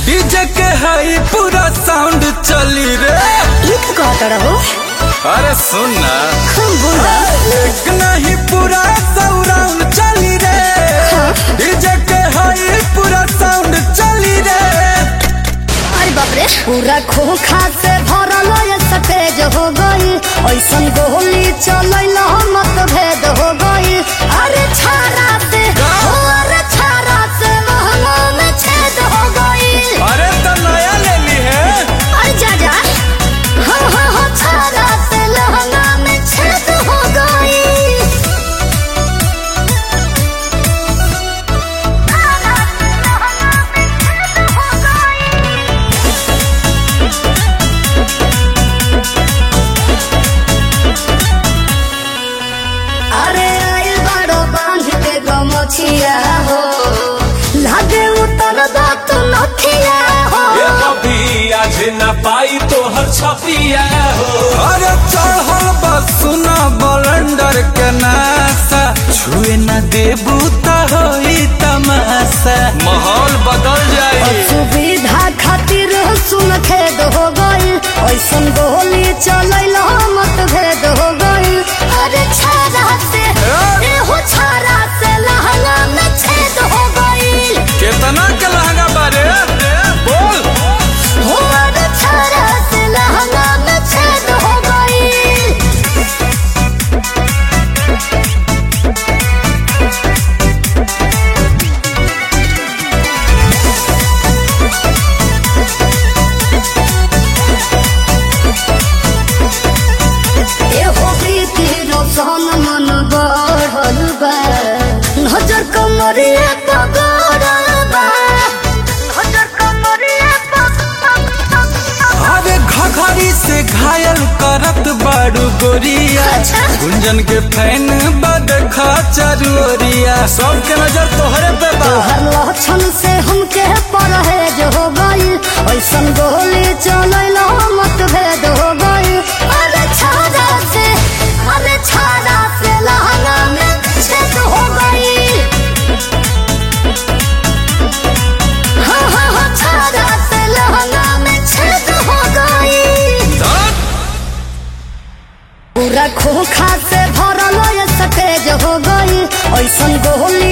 DJ के हाई पूरा sound चली रे। एक कहता रहो। अरे सुन ना, एक नहीं पूरा साउंड चली रे। डीजे के हाई पूरा साउंड चली रे। अरे बाप रे, पूरा खोखा से भरल ये सटेज हो गई, ऐसन गोली चलैल मत भेद हो गई। अरे छारा से अरे छारा से महंगा में छेद हो गई। अरे तो नया ले ली है। अरे जा जा, हाँ छारा से लहंगा में छेद हो गई। छारा से लहंगा में छेद हो गई। अरे आइल बड़ो बांध के गमछिया हो, लागे उतर दा तू नथिया हो। ये कभी आज न पाई तो हर छपिया हो। अरे चढ़ल बस सुना बलंडर के नासा, छुए न देबू त होई तमाशा। माहौल बदल जाए। सुविधा खातिर सुन खेद हो गई, ऐसन गोली चलैल मत भेद हो गई। अरे छारा से हो छारा से लहंगा में छेद हो गई। कितना के लहंगा बारे बोल। हो अरे छारा से लहंगा में छेद हो गई। मन बढ़ल बा, नजर कमरिया पगड़ल बा, नजर कमरिया अरे घघरी से घायल करत बारू गोरिया। अच्छा। गुंजन के फैन बद खचरोरिया। सबके नजर तोहरे पे बा। तोहर लक्षण से हमके परहेज हो गई, ऐसन गोली चलैल मत भेद हो गई। अरे छाड़ा से लहंगा में छेद हो गई। हाँ छाड़ा से लहंगा में छेद हो गई। पूरा खोखा से भरल ये सटेज हो गई, ऐसन गोली